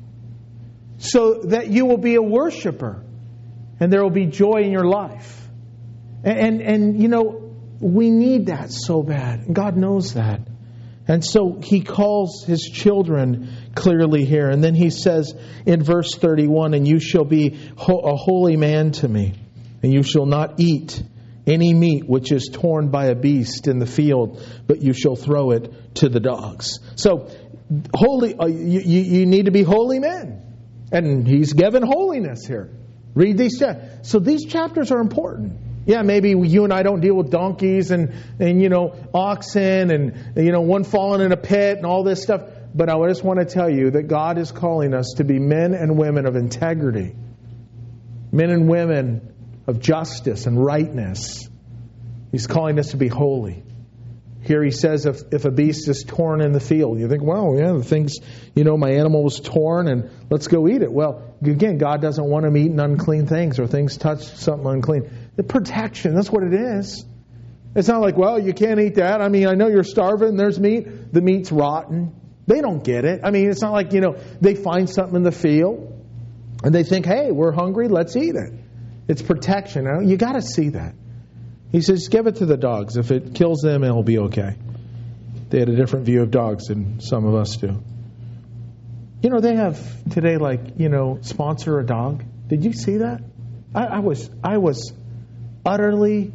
[SPEAKER 1] So that you will be a worshiper and there will be joy in your life. And, and, and you know, we need that so bad. And God knows that. And so he calls his children clearly here. And then he says in verse thirty-one, and you shall be a holy man to me, and you shall not eat any meat which is torn by a beast in the field, but you shall throw it to the dogs. So holy, uh, you, you need to be holy men. And he's given holiness here. Read these chapters. So these chapters are important. Yeah, maybe you and I don't deal with donkeys and, and you know, oxen and, you know, one falling in a pit and all this stuff. But I just want to tell you that God is calling us to be men and women of integrity. Men and women of justice and rightness. He's calling us to be holy. Here he says if, if a beast is torn in the field, you think, well, yeah, the things, you know, my animal was torn and let's go eat it. Well, again, God doesn't want them eating unclean things or things touch something unclean. The protection, that's what it is. It's not like, well, you can't eat that. I mean, I know you're starving, there's meat. The meat's rotten. They don't get it. I mean, it's not like, you know, they find something in the field and they think, hey, we're hungry, let's eat it. It's protection. You got to see that. He says, give it to the dogs. If it kills them, it'll be okay. They had a different view of dogs than some of us do. You know, they have today, like, you know, sponsor a dog. Did you see that? I, I was, I was utterly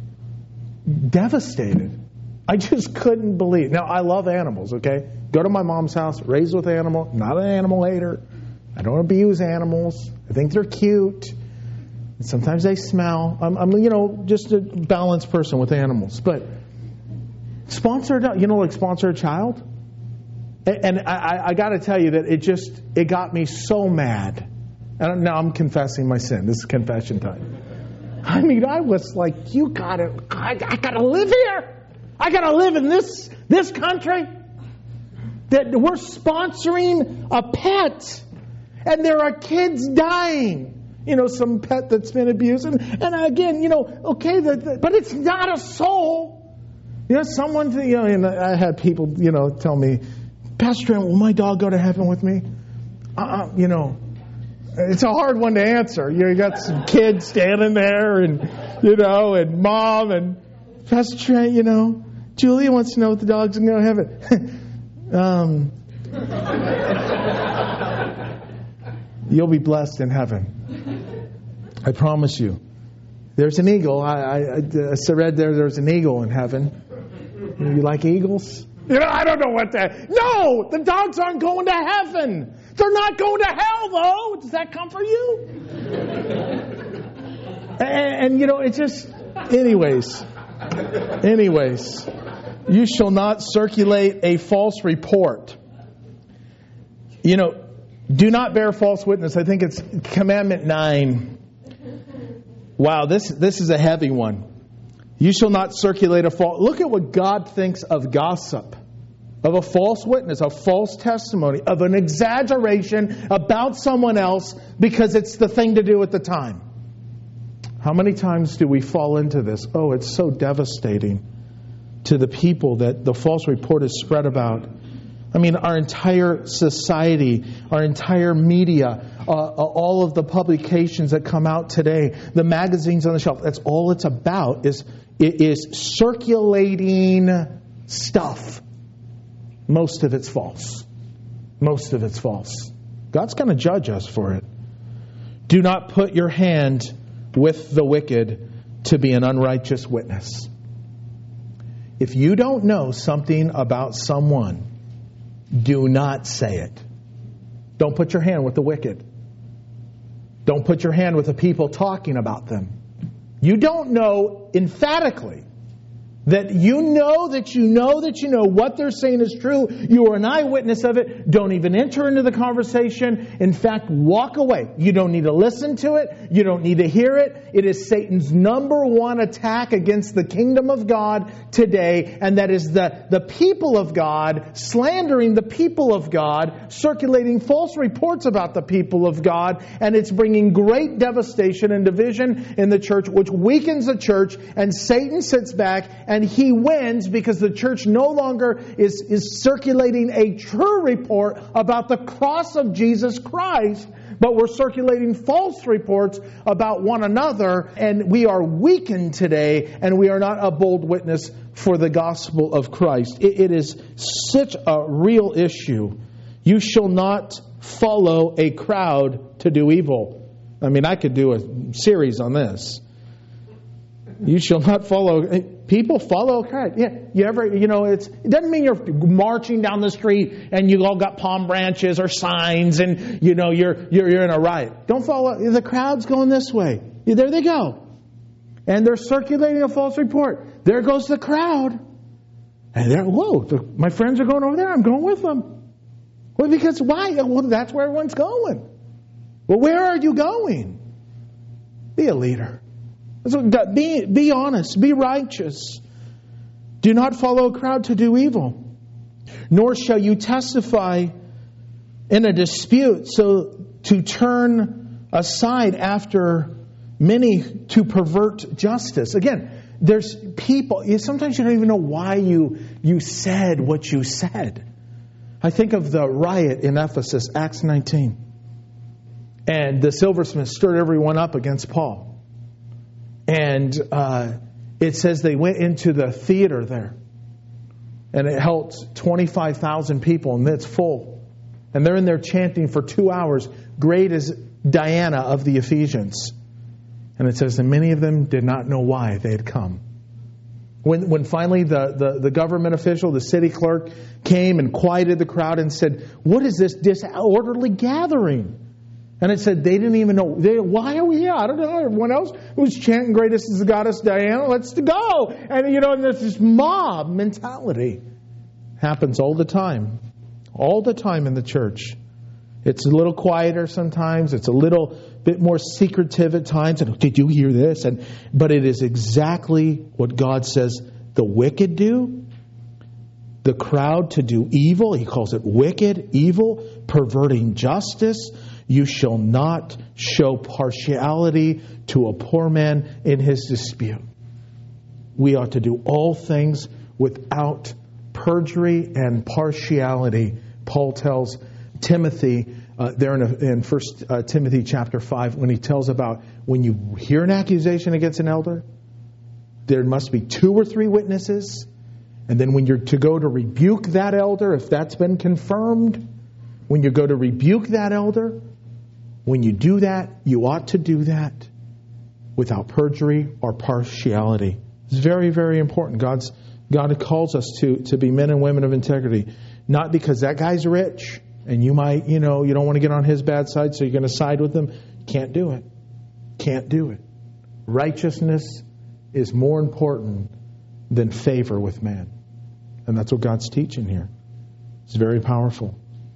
[SPEAKER 1] devastated. I just couldn't believe. Now, I love animals, okay? Go to my mom's house, raised with animal, not an animal hater. I don't abuse animals. I think they're cute. Sometimes they smell. I'm, I'm, you know, just a balanced person with animals. But sponsor a dog, you know, like sponsor a child. And, and I, I got to tell you that it just, it got me so mad. And now I'm confessing my sin. This is confession time. I mean, I was like, you got to, I, I got to live here. I got to live in this this country. That we're sponsoring a pet, and there are kids dying. You know, some pet that's been abused. And, and again, you know, okay, the, the, but it's not a soul. You know, someone, you know, and I had people, you know, tell me, Pastor Trent, will my dog go to heaven with me? Uh-uh, you know, it's a hard one to answer. You know, you got some kids standing there and, you know, and mom and Pastor Trent, you know, Julia wants to know if the dog's going to go to heaven. um, you'll be blessed in heaven. I promise you. There's an eagle. I, I, I read there there's an eagle in heaven. You like eagles? You know, I don't know what that... No! The dogs aren't going to heaven. They're not going to hell, though. Does that comfort you? and, and, you know, it just... Anyways. Anyways. You shall not circulate a false report. You know, do not bear false witness. I think it's Commandment nine. Wow, this this is a heavy one. You shall not circulate a false... Look at what God thinks of gossip, of a false witness, a false testimony, of an exaggeration about someone else because it's the thing to do at the time. How many times do we fall into this? Oh, it's so devastating to the people that the false report is spread about. I mean, our entire society, our entire media, uh, all of the publications that come out today, the magazines on the shelf, that's all it's about is, is circulating stuff. Most of it's false. Most of it's false. God's going to judge us for it. Do not put your hand with the wicked to be an unrighteous witness. If you don't know something about someone, do not say it. Don't put your hand with the wicked. Don't put your hand with the people talking about them. You don't know emphatically that you know that you know that you know what they're saying is true. You are an eyewitness of it. Don't even enter into the conversation. In fact, walk away. You don't need to listen to it. You don't need to hear it. It is Satan's number one attack against the kingdom of God today, and that is the, the people of God slandering the people of God, circulating false reports about the people of God, and it's bringing great devastation and division in the church, which weakens the church, and Satan sits back and he wins because the church no longer is, is circulating a true report about the cross of Jesus Christ, but we're circulating false reports about one another, and we are weakened today, and we are not a bold witness for the gospel of Christ. It, it is such a real issue. You shall not follow a crowd to do evil. I mean, I could do a series on this. You shall not follow. People follow a crowd. Yeah, you ever, you know, it's, it doesn't mean you're marching down the street and you all got palm branches or signs and, you know, you're, you're, you're in a riot. Don't follow. The crowd's going this way. There they go. And they're circulating a false report. There goes the crowd. And they're, whoa, the, my friends are going over there. I'm going with them. Well, because why? Well, that's where everyone's going. Well, where are you going? Be a leader. Be, be honest. Be righteous. Do not follow a crowd to do evil. Nor shall you testify in a dispute so to turn aside after many to pervert justice. Again, there's people, sometimes you don't even know why you, you said what you said. I think of the riot in Ephesus, Acts nineteen. And the silversmiths stirred everyone up against Paul. And uh, it says they went into the theater there. And it held twenty-five thousand people, and it's full. And they're in there chanting for two hours, "Great is Diana of the Ephesians." And it says that many of them did not know why they had come. When when finally the, the, the government official, the city clerk, came and quieted the crowd and said, "What is this disorderly gathering?" And it said they didn't even know. They, why are we here? I don't know. Everyone else was chanting, "Greatest is the goddess Diana. Let's go." And, you know, and there's this mob mentality. Happens all the time. All the time in the church. It's a little quieter sometimes. It's a little bit more secretive at times. And, did you hear this? And but it is exactly what God says the wicked do. The crowd to do evil. He calls it wicked, evil, perverting justice. You shall not show partiality to a poor man in his dispute. We ought to do all things without perjury and partiality. Paul tells Timothy uh, there in, a, in First uh, Timothy chapter five, when he tells about when you hear an accusation against an elder, there must be two or three witnesses. And then when you're to go to rebuke that elder, if that's been confirmed, when you go to rebuke that elder, when you do that, you ought to do that without perjury or partiality. It's very, very important. God's God calls us to, to be men and women of integrity. Not because that guy's rich and you might, you know, you don't want to get on his bad side, so you're going to side with him. Can't do it. Can't do it. Righteousness is more important than favor with man. And that's what God's teaching here. It's very powerful.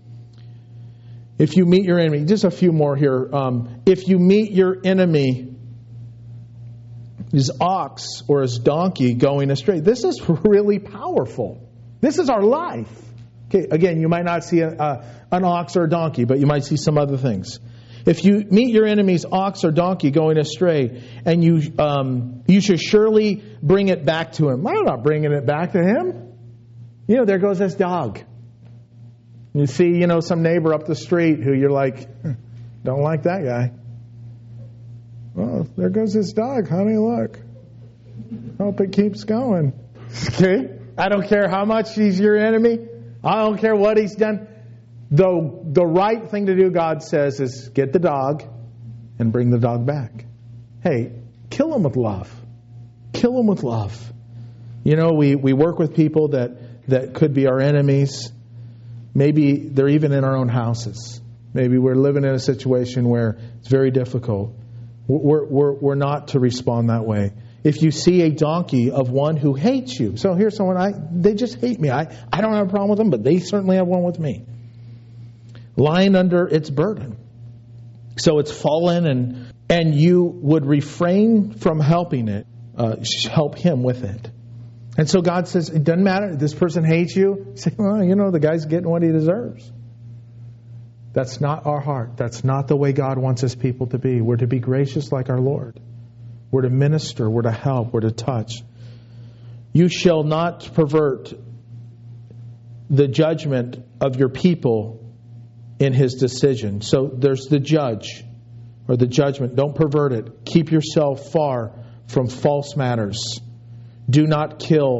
[SPEAKER 1] If you meet your enemy, just a few more here. Um, if you meet your enemy, his ox or his donkey going astray, this is really powerful. This is our life. Okay, again, you might not see a, a, an ox or a donkey, but you might see some other things. If you meet your enemy's ox or donkey going astray, and you um, you should surely bring it back to him. I'm not bringing it back to him. You know, there goes this dog. You see, you know, some neighbor up the street who you're like, don't like that guy. Well, there goes this dog, honey, look. Hope it keeps going. Okay? I don't care how much he's your enemy. I don't care what he's done. The, the right thing to do, God says, is get the dog and bring the dog back. Hey, kill him with love. Kill him with love. You know, we, we work with people that, that could be our enemies. Maybe they're even in our own houses. Maybe we're living in a situation where it's very difficult. We're, we're, we're not to respond that way. If you see a donkey of one who hates you. So here's someone, I they just hate me. I, I don't have a problem with them, but they certainly have one with me. Lying under its burden. So it's fallen, and and you would refrain from helping it, uh, help him with it. And so God says, it doesn't matter. This person hates you. Say, well, you know, the guy's getting what he deserves. That's not our heart. That's not the way God wants his people to be. We're to be gracious like our Lord. We're to minister. We're to help. We're to touch. You shall not pervert the judgment of your people in his decision. So there's the judge or the judgment. Don't pervert it. Keep yourself far from false matters. Do not kill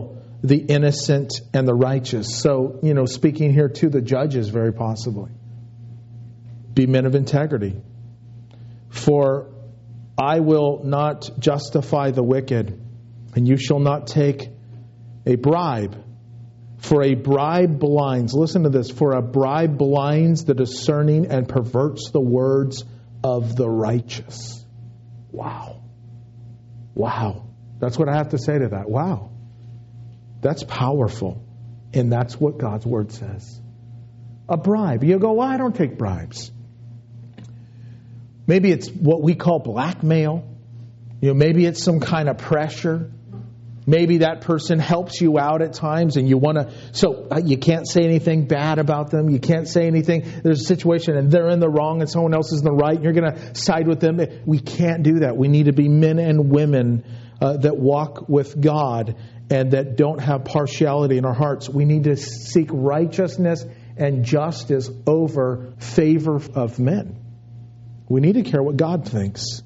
[SPEAKER 1] the innocent and the righteous. So, you know, speaking here to the judges very possibly. Be men of integrity. For I will not justify the wicked, and you shall not take a bribe. For a bribe blinds, listen to this, for a bribe blinds the discerning and perverts the words of the righteous. Wow. Wow. That's what I have to say to that. Wow. That's powerful. And that's what God's Word says. A bribe. You go, well, I don't take bribes. Maybe it's what we call blackmail. You know, maybe it's some kind of pressure. Maybe that person helps you out at times and you want to, so you can't say anything bad about them. You can't say anything. There's a situation and they're in the wrong and someone else is in the right and you're going to side with them. We can't do that. We need to be men and women uh, that walk with God and that don't have partiality in our hearts. We need to seek righteousness and justice over favor of men. We need to care what God thinks.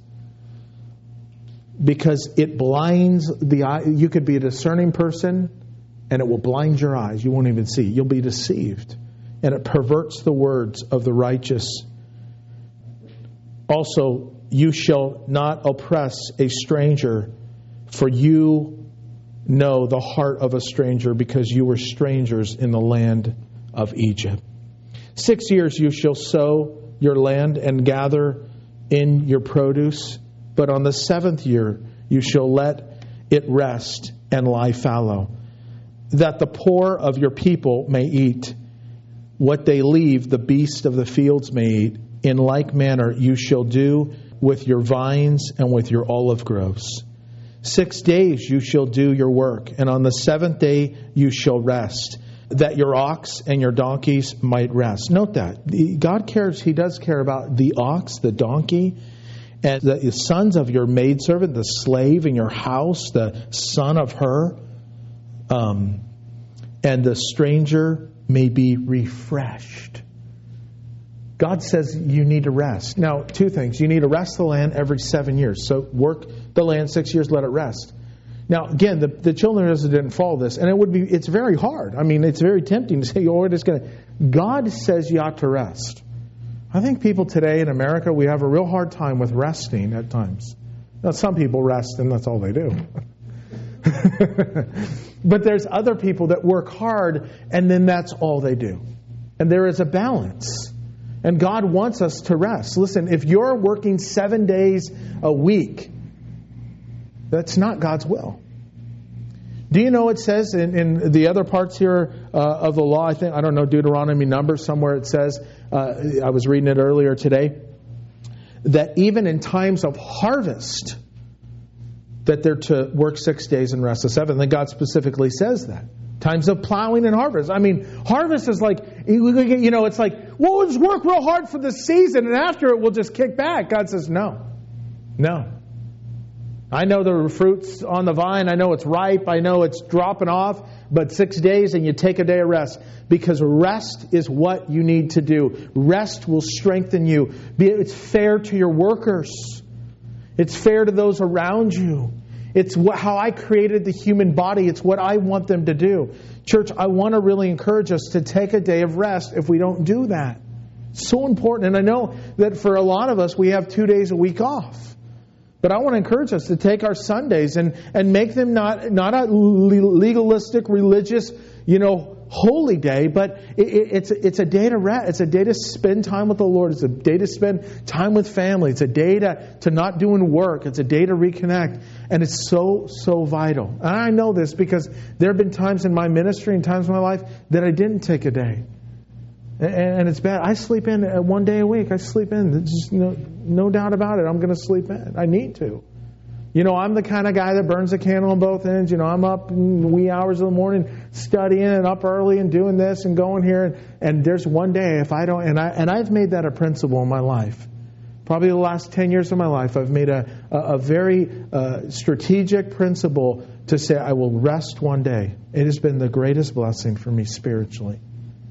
[SPEAKER 1] Because it blinds the eye. You could be a discerning person and it will blind your eyes. You won't even see. You'll be deceived. And it perverts the words of the righteous. Also, you shall not oppress a stranger, for you know the heart of a stranger, because you were strangers in the land of Egypt. Six years you shall sow your land and gather in your produce. But on the seventh year you shall let it rest and lie fallow, that the poor of your people may eat. What they leave, the beasts of the fields may eat. In like manner you shall do with your vines and with your olive groves. Six days you shall do your work, and on the seventh day you shall rest, that your ox and your donkeys might rest. Note that. God cares, He does care about the ox, the donkey, and the sons of your maidservant, the slave in your house, the son of her, um, and the stranger may be refreshed. God says you need to rest. Now, two things. You need to rest the land every seven years. So work the land six years, let it rest. Now, again, the, the children of Israel didn't follow this, and it would be it's very hard. I mean, it's very tempting to say, oh, we're just going to... God says you ought to rest. I think people today in America, we have a real hard time with resting at times. Now, some people rest and that's all they do. But there's other people that work hard and then that's all they do. And there is a balance. And God wants us to rest. Listen, if you're working seven days a week, that's not God's will. Do you know it says in, in the other parts here uh, of the law, I think, I don't know, Deuteronomy, Numbers, somewhere it says, uh, I was reading it earlier today, that even in times of harvest, that they're to work six days and rest the seventh. And God specifically says that. Times of plowing and harvest. I mean, harvest is like, you know, it's like, well, we'll just work real hard for the season and after it we'll just kick back. God says, no, no. I know the fruit's on the vine. I know it's ripe. I know it's dropping off. But six days and you take a day of rest. Because rest is what you need to do. Rest will strengthen you. It's fair to your workers. It's fair to those around you. It's what, how I created the human body. It's what I want them to do. Church, I want to really encourage us to take a day of rest if we don't do that. It's so important. And I know that for a lot of us, we have two days a week off. But I want to encourage us to take our Sundays and, and make them not, not a legalistic, religious, you know, holy day, but it, it, it's, it's a day to rest. It's a day to spend time with the Lord. It's a day to spend time with family. It's a day to, to not doing work. It's a day to reconnect. And it's so, so vital. And I know this because there have been times in my ministry and times in my life that I didn't take a day. And it's bad. I sleep in one day a week. I sleep in. There's just, you know, no doubt about it. I'm going to sleep in. I need to. You know, I'm the kind of guy that burns the candle on both ends. You know, I'm up in the wee hours of the morning studying and up early and doing this and going here. And, and there's one day if I don't, and I and I've made that a principle in my life. Probably the last ten years of my life, I've made a a, a very uh, strategic principle to say I will rest one day. It has been the greatest blessing for me spiritually.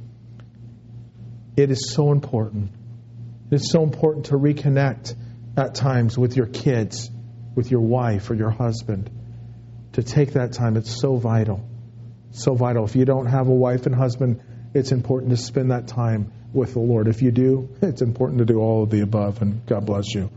[SPEAKER 1] It is so important. It's so important to reconnect at times with your kids, with your wife or your husband. To take that time, it's so vital. So vital. If you don't have a wife and husband, it's important to spend that time with the Lord. If you do, it's important to do all of the above, and God bless you.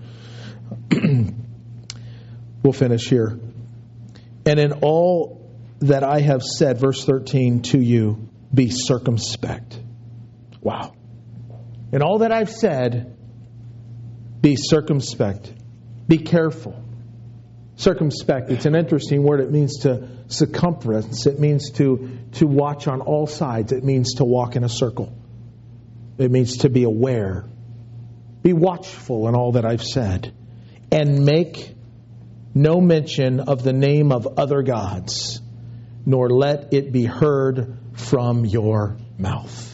[SPEAKER 1] We'll finish here. And in all that I have said, verse thirteen, to you, be circumspect. Wow. In all that I've said, be circumspect. Be careful. Circumspect, it's an interesting word. It means to circumference. It means to, to watch on all sides. It means to walk in a circle. It means to be aware. Be watchful in all that I've said. And make no mention of the name of other gods, nor let it be heard from your mouth.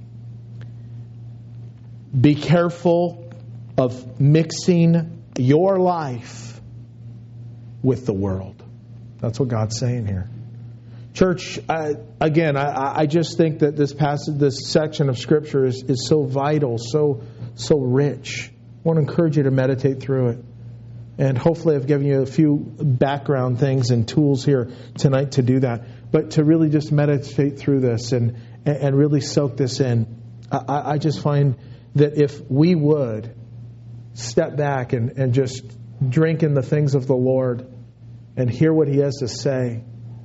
[SPEAKER 1] Be careful of mixing your life with the world. That's what God's saying here. Church, I, again, I, I just think that this passage, this section of Scripture is, is so vital, so so rich. I want to encourage you to meditate through it. And hopefully I've given you a few background things and tools here tonight to do that. But to really just meditate through this and, and really soak this in. I, I just find that if we would step back and, and just drink in the things of the Lord and hear what He has to say,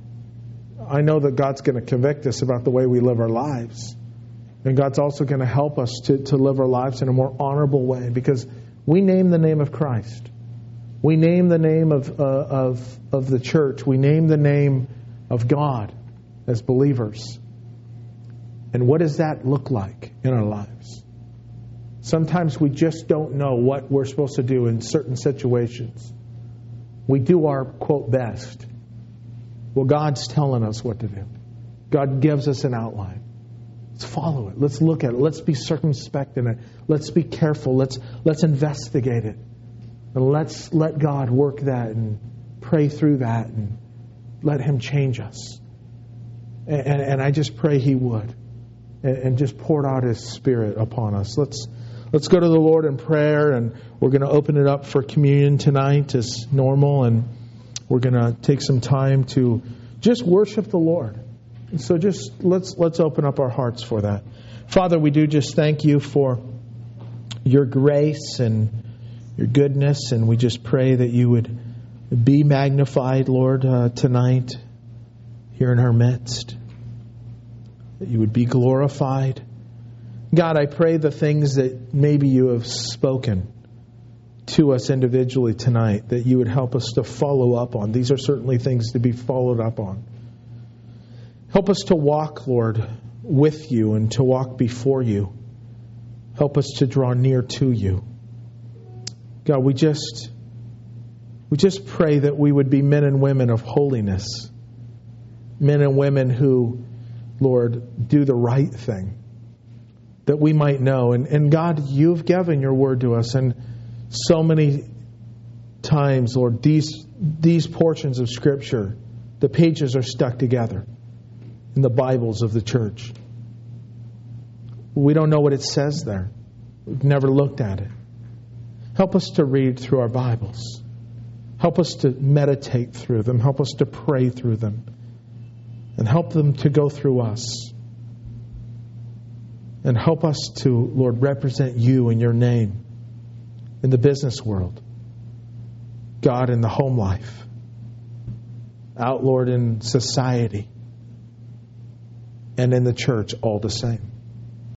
[SPEAKER 1] I know that God's going to convict us about the way we live our lives. And God's also going to help us to, to live our lives in a more honorable way, because we name the name of Christ. We name the name of, uh, of, of the church. We name the name of God as believers. And what does that look like in our lives? Sometimes we just don't know what we're supposed to do in certain situations. We do our, quote, best. Well, God's telling us what to do. God gives us an outline. Let's follow it. Let's look at it. Let's be circumspect in it. Let's be careful. Let's let's investigate it. And let's let God work that and pray through that and let Him change us. And, and, and I just pray He would. And, and just pour out His Spirit upon us. Let's let's go to the Lord in prayer, and we're going to open it up for communion tonight as normal, and we're going to take some time to just worship the Lord. And so just let's let's open up our hearts for that. Father, we do just thank You for Your grace and Your goodness, and we just pray that You would be magnified, Lord, uh, tonight here in our midst. That You would be glorified. God, I pray the things that maybe You have spoken to us individually tonight, that You would help us to follow up on. These are certainly things to be followed up on. Help us to walk, Lord, with You and to walk before You. Help us to draw near to You. God, we just we just pray that we would be men and women of holiness. Men and women who, Lord, do the right thing. That we might know. And, and God, You've given Your word to us. And so many times, Lord, these these portions of Scripture, the pages are stuck together in the Bibles of the church. We don't know what it says there. We've never looked at it. Help us to read through our Bibles. Help us to meditate through them. Help us to pray through them. And help them to go through us. And help us to, Lord, represent You and Your name in the business world. God, in the home life. Out, Lord, in society. And in the church all the same.